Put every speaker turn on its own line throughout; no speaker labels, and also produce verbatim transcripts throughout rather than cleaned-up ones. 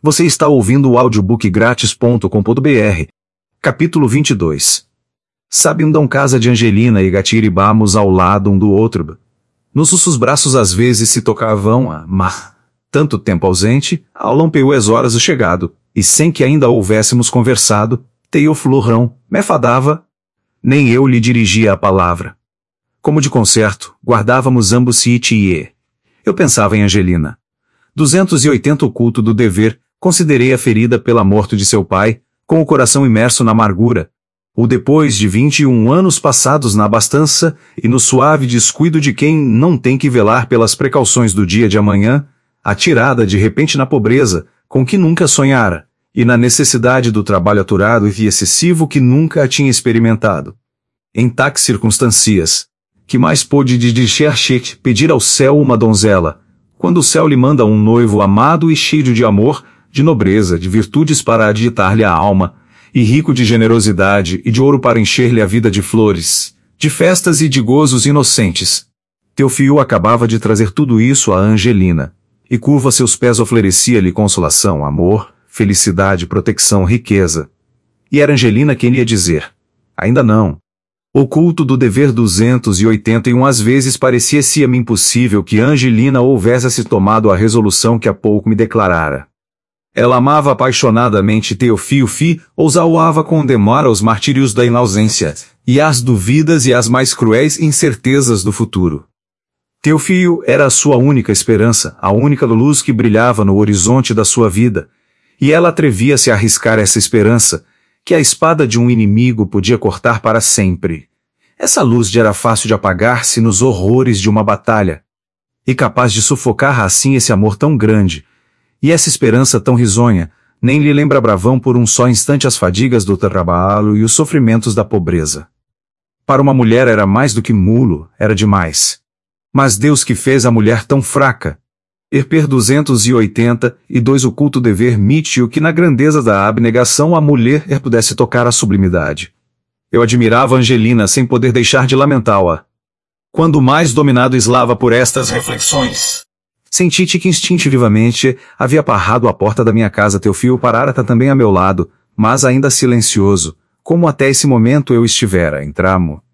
Você está ouvindo o audiobook grátis ponto com ponto br. Capítulo vinte e dois. Sabindam casa de Angelina e Gatiribamos ao lado um do outro. Nos nossos braços às vezes se tocavam a mar. Tanto tempo ausente, ao lompeu as horas o chegado, e sem que ainda houvéssemos conversado, teio florão, me fadava. Nem eu lhe dirigia a palavra. Como de concerto, guardávamos ambos siti e eu pensava em Angelina. duzentos e oitenta O culto do dever, considerei a ferida pela morte de seu pai, com o coração imerso na amargura. O depois de vinte e um anos passados na abastança, e no suave descuido de quem não tem que velar pelas precauções do dia de amanhã, atirada de repente na pobreza, com que nunca sonhara, e na necessidade do trabalho aturado e excessivo que nunca a tinha experimentado. Em tais circunstâncias, que mais pôde de Dicharchet pedir ao céu uma donzela, quando o céu lhe manda um noivo amado e cheio de amor, de nobreza, de virtudes para agitar-lhe a alma, e rico de generosidade e de ouro para encher-lhe a vida de flores, de festas e de gozos inocentes. Teofilo acabava de trazer tudo isso a Angelina, e curva a seus pés oferecia-lhe consolação, amor, felicidade, proteção, riqueza. E era Angelina quem lhe ia dizer: ainda não. O culto do dever duzentos e oitenta e um às vezes parecia-se-me impossível que Angelina houvesse tomado a resolução que há pouco me declarara. Ela amava apaixonadamente Teofilo Fi, ousava condenar aos martírios da inausência, e às dúvidas e às mais cruéis incertezas do futuro. Teofilo era a sua única esperança, a única luz que brilhava no horizonte da sua vida, e ela atrevia-se a arriscar essa esperança, que a espada de um inimigo podia cortar para sempre. Essa luz era fácil de apagar-se nos horrores de uma batalha, e capaz de sufocar assim esse amor tão grande, e essa esperança tão risonha, nem lhe lembra bravão por um só instante as fadigas do trabalho e os sofrimentos da pobreza. Para uma mulher era mais do que mulo, era demais. Mas Deus que fez a mulher tão fraca. Herper duzentos e oitenta e dois O culto dever mítico que na grandeza da abnegação a mulher pudesse tocar a sublimidade. Eu admirava Angelina sem poder deixar de lamentá-la. Quando mais dominado eslava por estas reflexões, senti-te que instintivamente havia parado à porta da minha casa. Teofilo parara também a meu lado, mas ainda silencioso, como até esse momento eu estivera em tramo.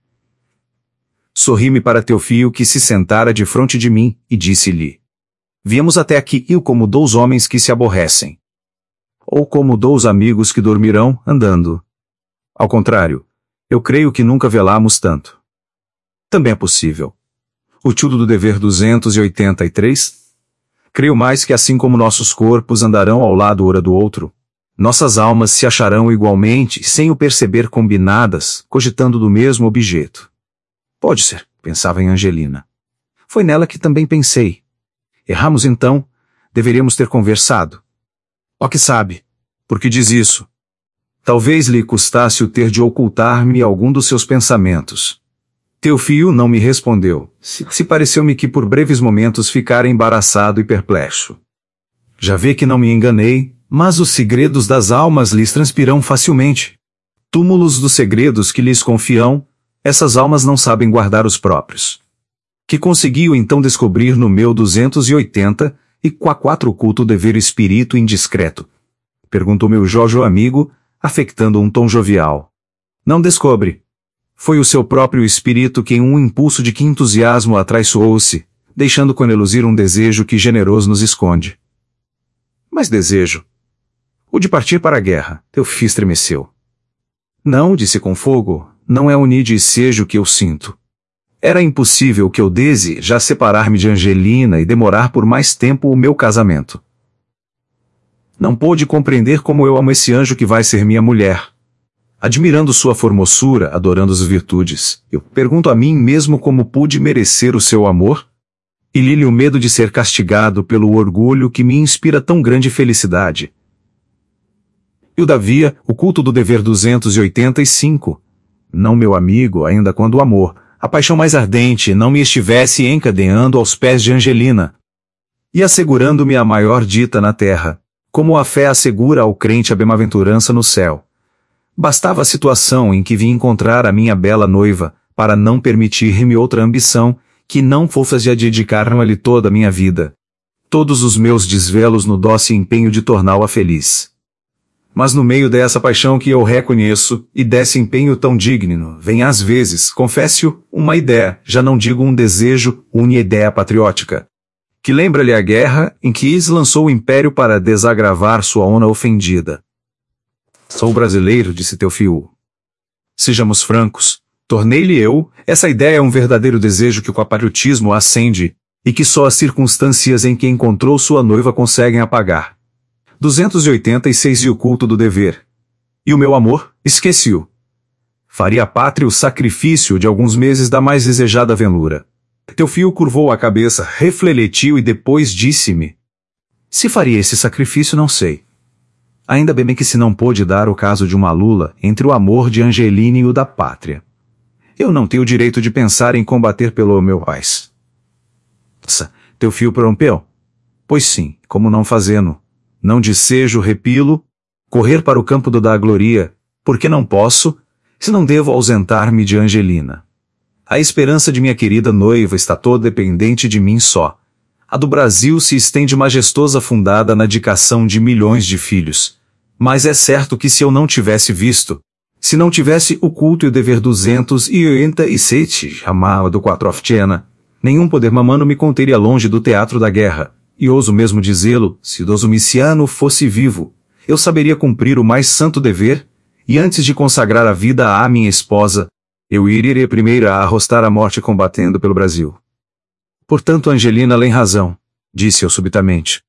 Sorri-me para Teofilo que se sentara de fronte de mim, e disse-lhe: viemos até aqui eu como dois homens que se aborrecem. Ou como dois amigos que dormirão, andando. Ao contrário, eu creio que nunca velamos tanto. Também é possível. O título do dever duzentos e oitenta e três? Creio mais que assim como nossos corpos andarão ao lado ora do outro, nossas almas se acharão igualmente, sem o perceber combinadas, cogitando do mesmo objeto. Pode ser, pensava em Angelina. Foi nela que também pensei. Erramos então, deveríamos ter conversado. Ó que sabe, por que diz isso? Talvez lhe custasse o ter de ocultar-me algum dos seus pensamentos. Teofilo não me respondeu, se, se pareceu-me que por breves momentos ficara embaraçado e perplexo. Já vê que não me enganei, mas os segredos das almas lhes transpirão facilmente. Túmulos dos segredos que lhes confiam, essas almas não sabem guardar os próprios. Que conseguiu então descobrir no meu duzentos e oitenta e quatro o culto dever espírito indiscreto? Perguntou meu Jojo amigo, afectando um tom jovial. Não descobre. Foi o seu próprio espírito que em um impulso de que entusiasmo atraiçoou-se, deixando coneluzir um desejo que generoso nos esconde. Mas desejo? O de partir para a guerra, Teofilo estremeceu. Não, disse com fogo, não é o nide e sejo que eu sinto. Era impossível que eu dese já separar-me de Angelina e demorar por mais tempo o meu casamento. Não pôde compreender como eu amo esse anjo que vai ser minha mulher. Admirando sua formosura, adorando as virtudes, eu pergunto a mim mesmo como pude merecer o seu amor? E lhe o medo de ser castigado pelo orgulho que me inspira tão grande felicidade. E o Davia, o culto do dever duzentos e oitenta e cinco. Não, meu amigo, ainda quando o amor, a paixão mais ardente, não me estivesse encadeando aos pés de Angelina, e assegurando-me a maior dita na terra, como a fé assegura ao crente a bem-aventurança no céu. Bastava a situação em que vim encontrar a minha bela noiva, para não permitir-me outra ambição, que não fosse a dedicar-me-lhe toda a minha vida. todos os meus desvelos no dócil empenho de torná-la feliz. Mas no meio dessa paixão que eu reconheço, e desse empenho tão digno, vem às vezes, confesso, uma ideia, já não digo um desejo, uma ideia patriótica, que lembra-lhe a guerra em que Is lançou o império para desagravar sua honra ofendida. Sou brasileiro, disse Teofilo. Sejamos francos, tornei-lhe eu, essa ideia é um verdadeiro desejo que o patriotismo acende, e que só as circunstâncias em que encontrou sua noiva conseguem apagar. duzentos e oitenta e seis E o culto do dever. E o meu amor, esqueci-o. Faria a pátria o sacrifício de alguns meses da mais desejada ventura. Teofilo curvou a cabeça, refletiu e depois disse-me: se faria esse sacrifício, não sei. Ainda bem que se não pôde dar o caso de uma lula entre o amor de Angelina e o da pátria. Eu não tenho o direito de pensar em combater pelo meu país. Teofilo prorrompeu. Pois sim, como não fazendo? Não desejo repilo, correr para o campo do da gloria, porque não posso, se não devo ausentar-me de Angelina. A esperança de minha querida noiva está toda dependente de mim só. A do Brasil se estende majestosa fundada na dedicação de milhões de filhos. Mas é certo que se eu não tivesse visto, se não tivesse o culto e o dever duzentos e oitenta e sete, amava do quatro oficina, nenhum poder mamano me conteria longe do teatro da guerra. E ouso mesmo dizê-lo, se Domiciano fosse vivo, eu saberia cumprir o mais santo dever, e antes de consagrar a vida à minha esposa, eu iria primeiro a arrostar a morte combatendo pelo Brasil. Portanto, Angelina tem razão, disse eu subitamente.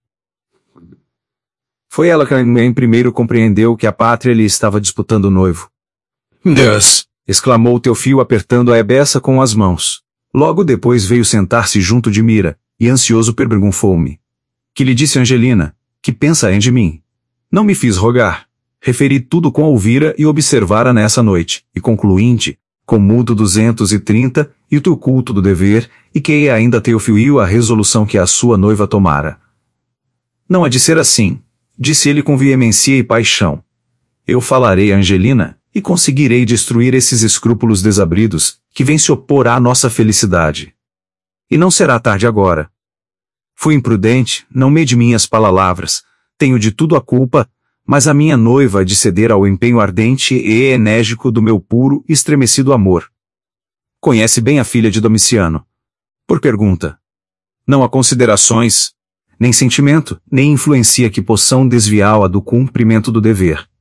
Foi ela quem primeiro compreendeu que a pátria lhe estava disputando o noivo. Deus! Exclamou Teofilo apertando a ebeça com as mãos. Logo depois veio sentar-se junto de Mira, e ansioso perguntou-me: que lhe disse Angelina, que pensa em de mim? Não me fiz rogar. Referi tudo com ouvira e observara nessa noite, e concluinte, com mudo duzentos e trinta, e o teu culto do dever, e que ainda Teofilo a resolução que a sua noiva tomara. Não há de ser assim, disse ele com veemência e paixão. Eu falarei a Angelina, e conseguirei destruir esses escrúpulos desabridos, que vêm se opor à nossa felicidade. E não será tarde agora. Fui imprudente, não mede minhas palavras, tenho de tudo a culpa, mas a minha noiva há de ceder ao empenho ardente e enérgico do meu puro e estremecido amor. Conhece bem a filha de Domiciano. Por pergunta. Não há considerações, nem sentimento, nem influência que possam desviá-la do cumprimento do dever.